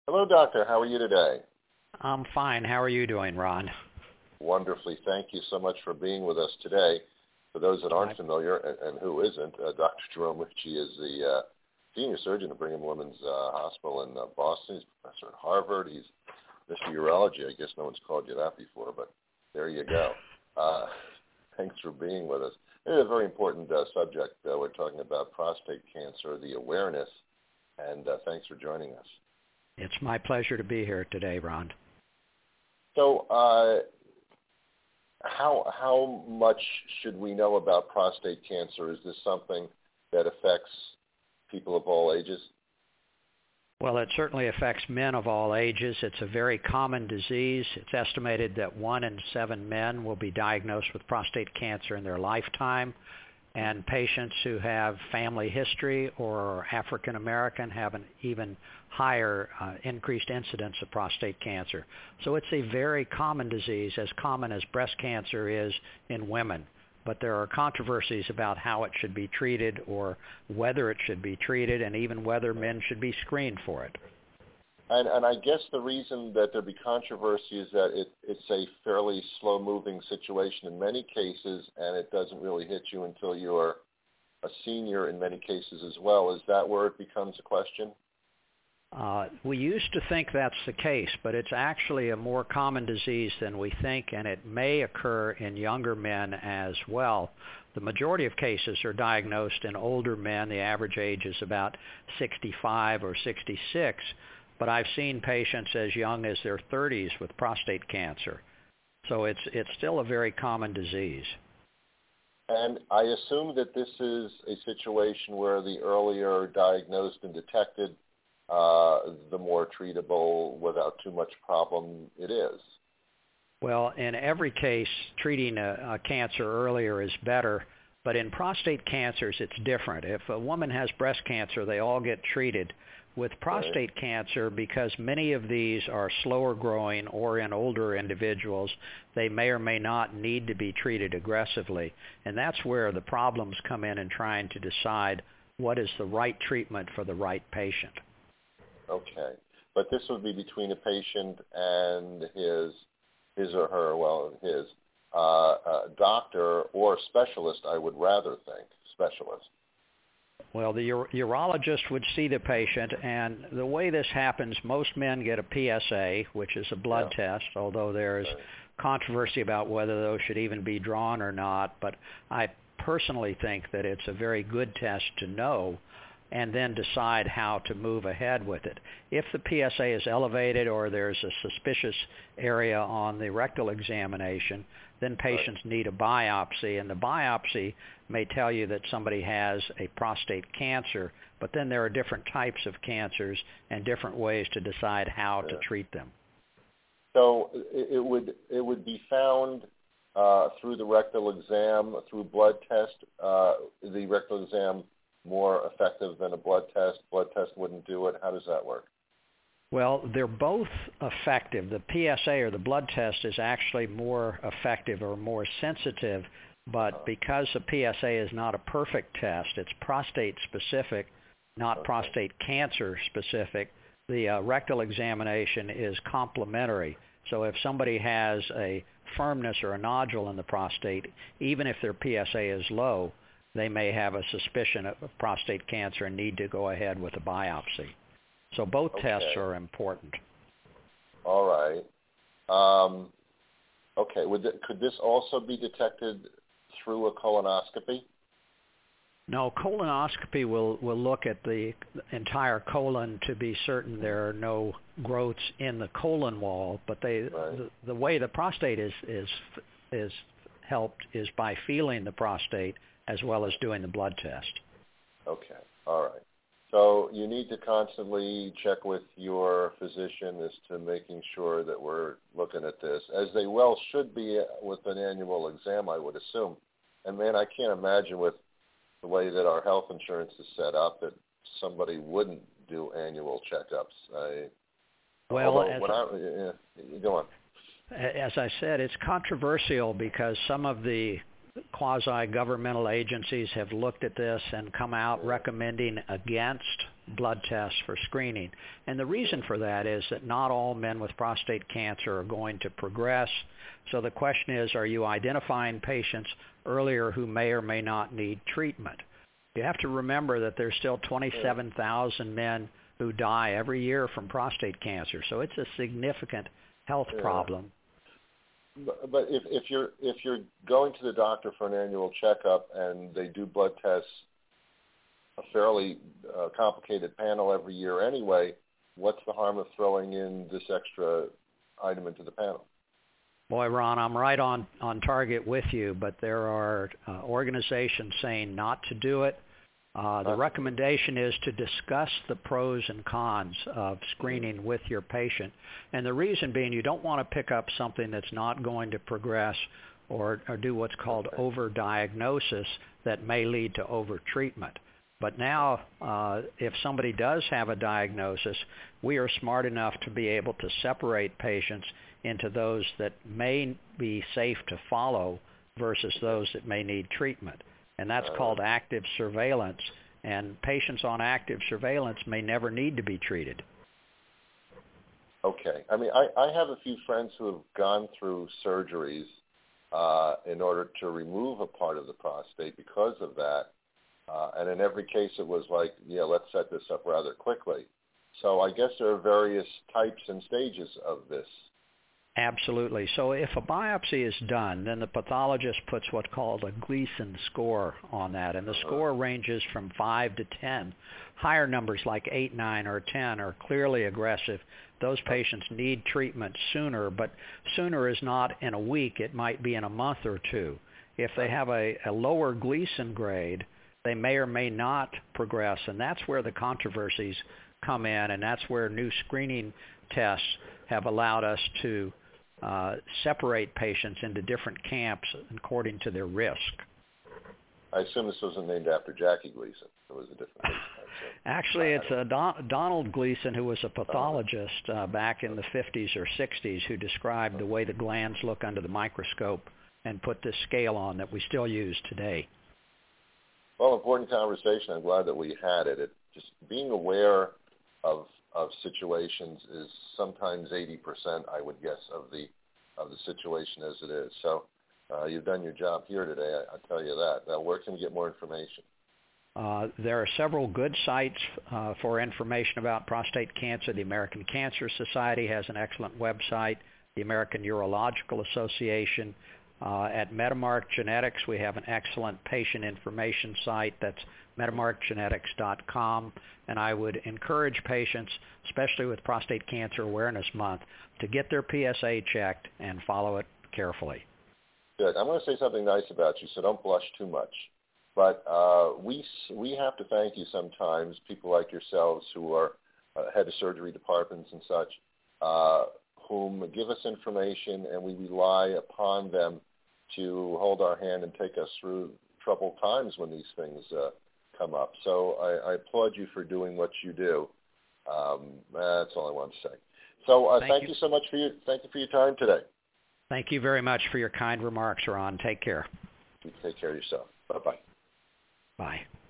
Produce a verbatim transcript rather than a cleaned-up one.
Hello, doctor. How are you today? I'm fine. How are you doing, Ron? Wonderfully. Thank you so much for being with us today. For those that aren't I, familiar, and, and who isn't, uh, Doctor Jerome Ritchie is the uh, senior surgeon at Brigham Women's uh, Hospital in uh, Boston. He's a professor at Harvard. He's Mister Urology. I guess no one's called you that before, but there you go. Uh, thanks for being with us. It's a very important uh, subject. Uh, we're talking about prostate cancer, the awareness, and uh, thanks for joining us. it's my pleasure to be here today, Ron. So, uh, how how much should we know about prostate cancer? Is this something that affects people of all ages? Well, it certainly affects men of all ages. It's a very common disease. It's estimated that one in seven men will be diagnosed with prostate cancer in their lifetime. And patients who have family history or are African American have an even higher uh, increased incidence of prostate cancer. So it's a very common disease, as common as breast cancer is in women. But there are controversies about how it should be treated or whether it should be treated and even whether men should be screened for it. And, and I guess the reason that there be controversy is that it, it's a fairly slow-moving situation in many cases, and it doesn't really hit you until you're a senior in many cases as well. Is that where it becomes a question? Uh, we used to think that's the case, but it's actually a more common disease than we think, and it may occur in younger men as well. The majority of cases are diagnosed in older men. The average age is about sixty-five or sixty-six. But I've seen patients as young as their thirties with prostate cancer. So it's it's still a very common disease. And I assume that this is a situation where the earlier diagnosed and detected, uh, the more treatable without too much problem it is. Well, in every case, treating a, a cancer earlier is better. But in prostate cancers, it's different. If a woman has breast cancer, they all get treated. With prostate Right. cancer, because many of these are slower growing or in older individuals, they may or may not need to be treated aggressively. And that's where the problems come in in trying to decide what is the right treatment for the right patient. Okay. But this would be between a patient and his his or her, well, his uh, uh, doctor or specialist, I would rather think, specialist. Well, the ur- urologist would see the patient, and the way this happens, most men get a P S A, which is a blood Yeah. test, although there's Right. controversy about whether those should even be drawn or not. But I personally think that it's a very good test to know and then decide how to move ahead with it. If the P S A is elevated or there's a suspicious area on the rectal examination, then patients Right. need a biopsy, and the biopsy may tell you that somebody has a prostate cancer, but then there are different types of cancers and different ways to decide how Yeah. to treat them. So it, it would it would be found uh, through the rectal exam, through blood test. Uh, the rectal exam more effective than a blood test. Blood test wouldn't do it. How does that work? Well, they're both effective. The P S A or the blood test is actually more effective or more sensitive, but because the P S A is not a perfect test, it's prostate specific, not Okay. prostate cancer specific, the uh, rectal examination is complementary. So if somebody has a firmness or a nodule in the prostate, even if their P S A is low, they may have a suspicion of prostate cancer and need to go ahead with a biopsy. So both Okay. tests are important. All right. Um, okay. Would th- could this also be detected through a colonoscopy? No, colonoscopy will, will look at the entire colon to be certain there are no growths in the colon wall, but they Right. the, the way the prostate is, is is helped is by feeling the prostate as well as doing the blood test. Okay. All right. So you need to constantly check with your physician as to making sure that we're looking at this, as they well should be with an annual exam, I would assume. And man, I can't imagine with the way that our health insurance is set up that somebody wouldn't do annual checkups. I, Well, although as when I, yeah, you go on. as I said, it's controversial because some of the quasi-governmental agencies have looked at this and come out recommending against blood tests for screening. And the reason for that is that not all men with prostate cancer are going to progress. So the question is, are you identifying patients earlier who may or may not need treatment? You have to remember that there's still twenty-seven thousand men who die every year from prostate cancer. So it's a significant health yeah. problem. But, but if, if you're if you're going to the doctor for an annual checkup and they do blood tests, a fairly uh, complicated panel every year anyway, what's the harm of throwing in this extra item into the panel? Boy, Ron, I'm right on, on target with you, but there are uh, organizations saying not to do it. Uh, the recommendation is to discuss the pros and cons of screening with your patient. And the reason being, you don't want to pick up something that's not going to progress or, or do what's called overdiagnosis that may lead to overtreatment. But now, uh, if somebody does have a diagnosis, we are smart enough to be able to separate patients into those that may be safe to follow versus those that may need treatment. And that's called active surveillance. And patients on active surveillance may never need to be treated. Okay. I mean, I, I have a few friends who have gone through surgeries uh, in order to remove a part of the prostate because of that. Uh, and in every case, it was like, yeah, let's set this up rather quickly. So I guess there are various types and stages of this. Absolutely. So if a biopsy is done, then the pathologist puts what's called a Gleason score on that, and the score ranges from five to ten. Higher numbers like eight, nine, or ten are clearly aggressive. Those patients need treatment sooner, but sooner is not in a week. It might be in a month or two. If they have a, a lower Gleason grade, they may or may not progress, and that's where the controversies come in, and that's where new screening tests have allowed us to Uh, separate patients into different camps according to their risk. I assume this wasn't named after Jackie Gleason. It was a different Gleason. Actually, it's a Don- Donald Gleason, who was a pathologist uh, back in the fifties or sixties, who described the way the glands look under the microscope and put this scale on that we still use today. Well, important conversation. I'm glad that we had it. It just being aware of of situations is sometimes eighty percent, I would guess, of the of the situation as it is. So uh, you've done your job here today, I, I tell you that. Now, where can we get more information? Uh, there are several good sites uh, for information about prostate cancer. The American Cancer Society has an excellent website. The American Urological Association. Uh, at Metamark Genetics, we have an excellent patient information site. That's metamark genetics dot com. And I would encourage patients, especially with Prostate Cancer Awareness Month, to get their P S A checked and follow it carefully. Good. I'm going to say something nice about you, so don't blush too much. But uh, we we have to thank you sometimes, people like yourselves who are uh, head of surgery departments and such, uh, whom give us information, and we rely upon them to hold our hand and take us through troubled times when these things uh, come up. So I, I applaud you for doing what you do. Um, that's all I want to say. So uh, thank, thank you. you so much for your thank you for your time today. Thank you very much for your kind remarks, Ron. Take care. You take care of yourself. Bye-bye. Bye.